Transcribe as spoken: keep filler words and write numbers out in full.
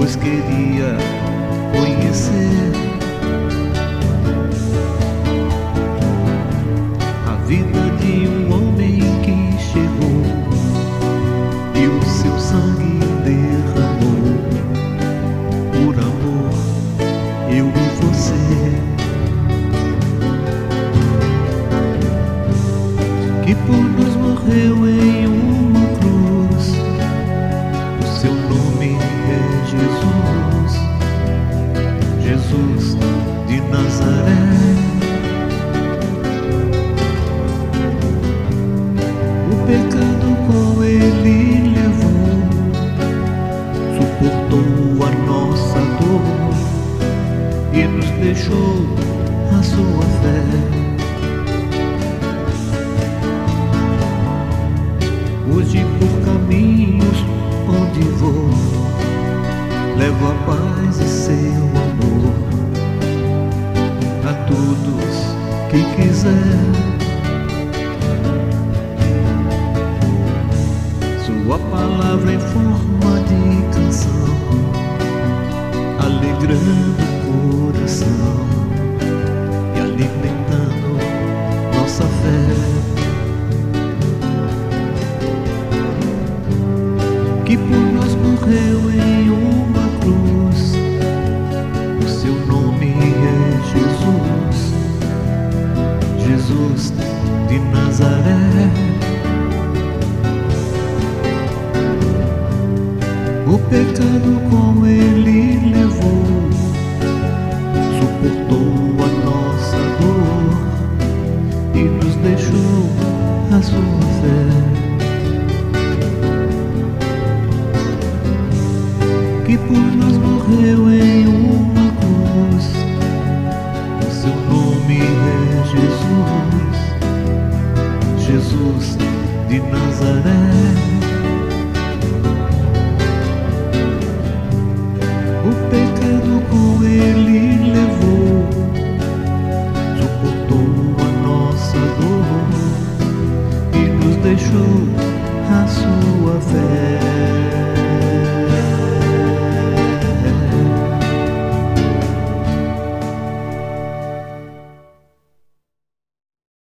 pois queria conhecer a vida de um homem que chegou e o seu sangue derramou por amor, eu e você, que por nós morreu em uma cruz. O seu nome é Jesus, Jesus de Nazaré. O pecado com ele levou, suportou a nossa dor e nos deixou a sua fé. Hoje por caminhos onde vou, levo a paz e seu amor a todos que quiser. Sua palavra em forma de canção, alegrando o coração e alimentando nossa fé. Que por nós morreu em uma cruz, o seu nome é Jesus, Jesus de Nazaré. O pecado com ele levou, suportou a nossa dor e nos deixou a sua fé. Que por nós morreu em uma cruz, o seu nome é Jesus, Jesus de Nazaré. O pecado com ele levou, suportou a nossa dor e nos deixou a sua fé.